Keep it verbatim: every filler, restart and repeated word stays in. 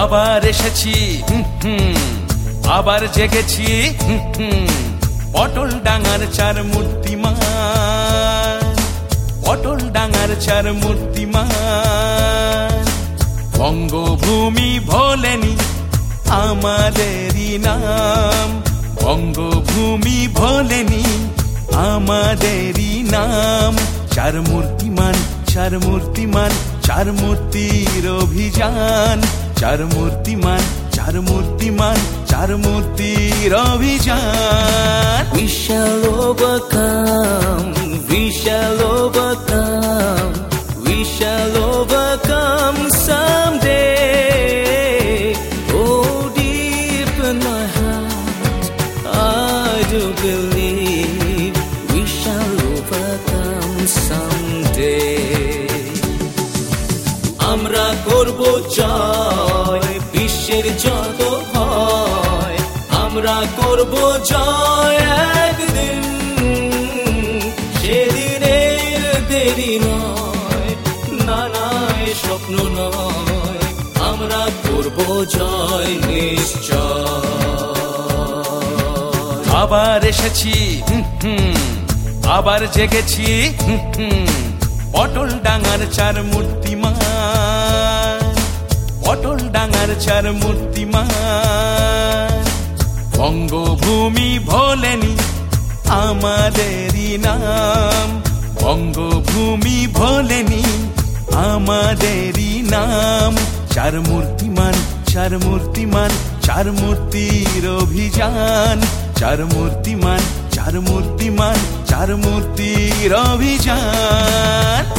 আবার এসেছি হুম হুম, আবার জেগেছি হুম হুম, পটল ডাঙার চার মূর্তিমান, পটল ডাঙার চার মূর্তিমান। বঙ্গভূমি ভোলেনি আমাদেরই নাম, বঙ্গভূমি ভোলেনি আমাদেরই নাম। চার মূর্তিমান, চার মূর্তিমান, চার মূর্তির অভিযান। চার মূর্তিমান, চার মূর্তিমান, চার মূর্তির অভিযান। We shall overcome, we shall overcome, we shall overcome someday. Oh, deep in my heart, I do believe we shall overcome someday. আমরা করব জয়, বিশ্বের যত হয় আমরা করব জয় একদিন। সেদিনের দেরি নয়, না নয় স্বপ্ন নয়, আমরা করব জয় নিশ্চয়। আবার এসেছি হুম হুম, আবার জেগেছি হুম হুম, পটল ডাঙার চার মূর্তিমান, পটল ডাঙার চার মূর্তিমান। বঙ্গভূমি ভোলেনি আমাদেরই নাম, বঙ্গভূমি ভোলেনি আমাদেরই নাম। চার মূর্তিমান, চার মূর্তিমান, চার মূর্তির অভিযান। চার মূর্তিমান, চার মূর্তিমান, চার মূর্তির অভিযান।